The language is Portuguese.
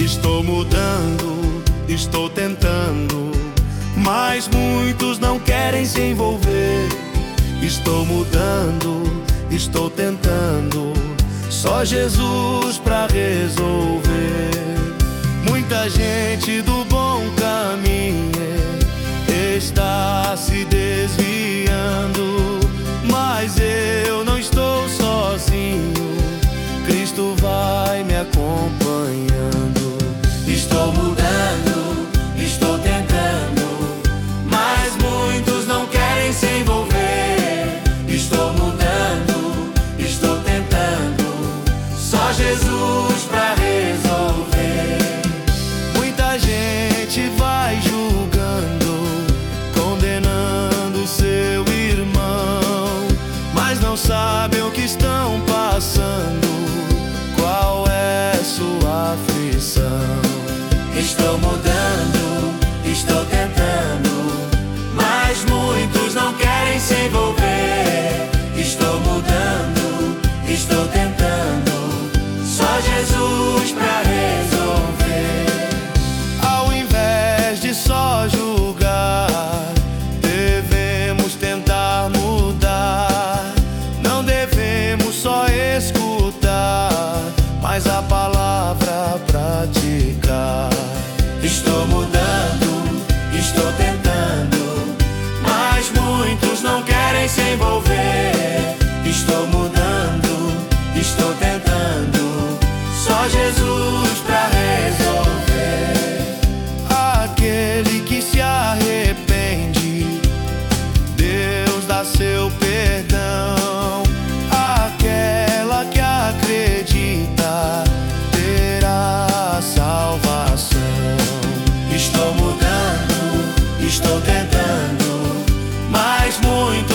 Estou mudando, estou tentando, mas muitos não querem se envolver. Estou mudando, estou tentando, só Jesus pra resolver. Muita gente do bom caminho está se desviando, mas eu não estou sozinho, Cristo vai me acompanhando. Estou mudando, estou tentando, mas muitos não querem se envolver. Estou mudando, estou tentando, só Jesus pra resolver. Muita gente vai julgando, condenando seu irmão, mas não sabem o que estão passando, qual é sua aflição. Estou mudando, estou tentando, mas muitos não querem se envolver. Estou mudando, estou tentando, só Jesus pra resolver. Ao invés de só julgar, devemos tentar mudar. Não devemos só escutar, mas a palavra praticar. Estou mudando, estou tentando, mas muitos não querem se envolver. Estou mudando, estou tentando, só Jesus pra resolver. Aquele que se arrepende, Deus dá seu perdão. Aquela que acredita terá salvação. Estou mudando, estou tentando, mas muito